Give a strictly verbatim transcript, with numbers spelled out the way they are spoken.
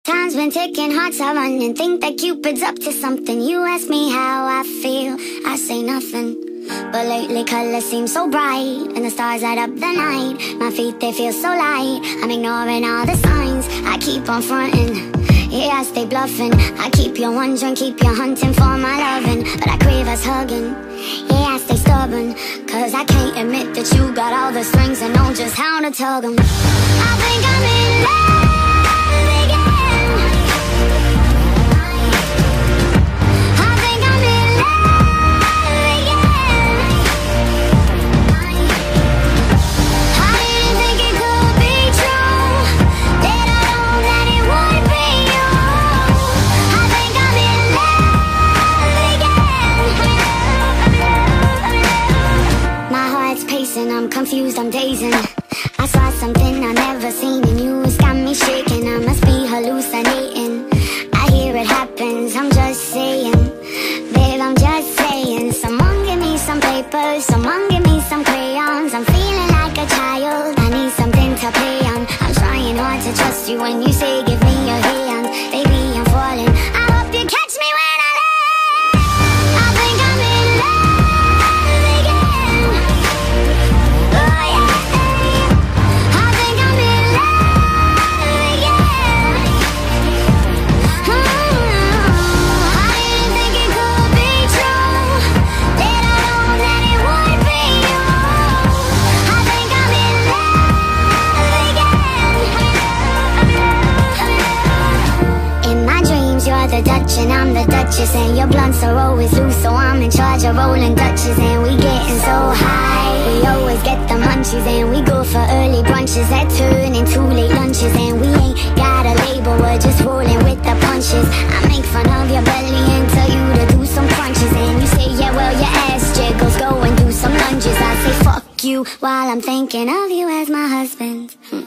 Time's been ticking, hearts are running. Think that Cupid's up to something. You ask me how I feel, I say nothing. But lately colors seem so bright, and the stars light up the night. My feet, they feel so light. I'm ignoring all the signs, I keep on fronting. Yeah, I stay bluffing. I keep you wondering, keep you hunting for my loving. But I crave us hugging. Yeah, I stay stubborn, cause I can't admit that you got all the strings and know just how to tug them. I think I'm in love again. I think I'm in love again. I didn't think it could be true, that I know that it would be you. I think I'm in love again. My heart's pacing, I'm confused, I'm dazing. I saw something I never seen in you, it's got me shaking. I must be hallucinating. I hear it happens, I'm just saying. Babe, I'm just saying. Someone give me some paper, someone give me some crayons. I'm feeling like a child, I need something to play on. I'm trying hard to trust you when you say give me your hand. Baby, I'm falling, I hope you catch me when I land. I think I'm in love again. Oh yeah. I think I'm in love again. Oh, I didn't think it could be true, that I know that it would be you. I think I'm in love again. In my dreams you're the Dutch and I'm the Duchess, and your blunts are always loose, so I'm in charge of rolling Dutches. And we getting so high, we always get the munchies, and we go for early brunches that turn into late lunches. And we ain't got a label, we're just rolling with the punches. I make fun of your belly and tell you to do some crunches, and you say yeah, well your ass jiggles, go and do some lunges. I say fuck you while I'm thinking of you as my husband.